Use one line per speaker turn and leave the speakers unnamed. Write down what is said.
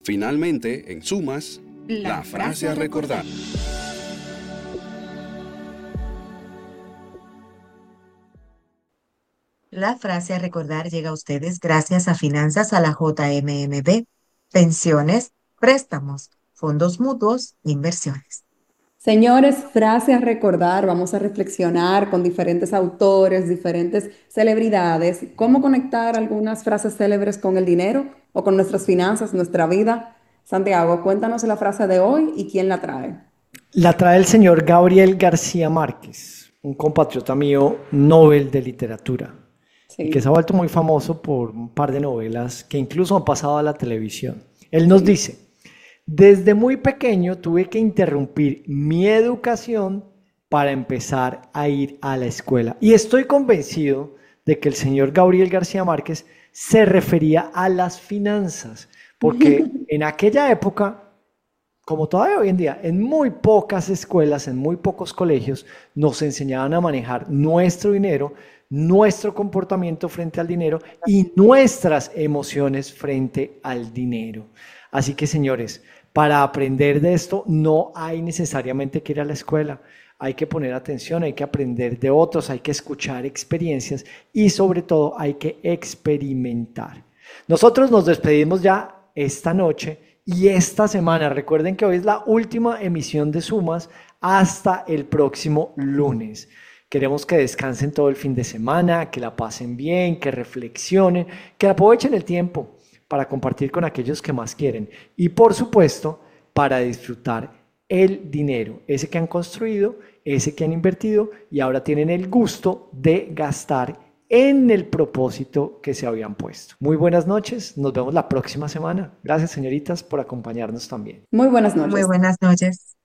Finalmente, en Sumas, la frase a recordar.
La frase a recordar llega a ustedes gracias a Finanzas a la JMMB, pensiones, préstamos, fondos mutuos, inversiones.
Señores, frase a recordar, vamos a reflexionar con diferentes autores, diferentes celebridades, cómo conectar algunas frases célebres con el dinero o con nuestras finanzas, nuestra vida. Santiago, cuéntanos la frase de hoy y quién la trae.
La trae el señor Gabriel García Márquez, un compatriota mío, Nobel de Literatura, y que se
Sí,
ha vuelto muy famoso por un par de novelas que incluso han pasado a la televisión. Él nos
sí.
dice: desde muy pequeño tuve que interrumpir mi educación para empezar a ir a la escuela. Y estoy convencido de que el señor Gabriel García Márquez se refería a las finanzas, porque en aquella época, como todavía hoy en día, en muy pocas escuelas, en muy pocos colegios, nos enseñaban a manejar nuestro dinero, nuestro comportamiento frente al dinero y nuestras emociones frente al dinero. Así que, señores, para aprender de esto no hay necesariamente que ir a la escuela. Hay que poner atención, hay que aprender de otros, hay que escuchar experiencias y sobre todo hay que experimentar. Nosotros nos despedimos ya esta noche y esta semana. Recuerden que hoy es la última emisión de Sumas hasta el próximo lunes. Queremos que descansen todo el fin de semana, que la pasen bien, que reflexionen, que aprovechen el tiempo para compartir con aquellos que más quieren y por supuesto para disfrutar el dinero, ese que han construido, ese que han invertido y ahora tienen el gusto de gastar en el propósito que se habían puesto. Muy buenas noches, nos vemos la próxima semana. Gracias, señoritas, por acompañarnos también.
Muy buenas
Muy
noches.
buenas noches.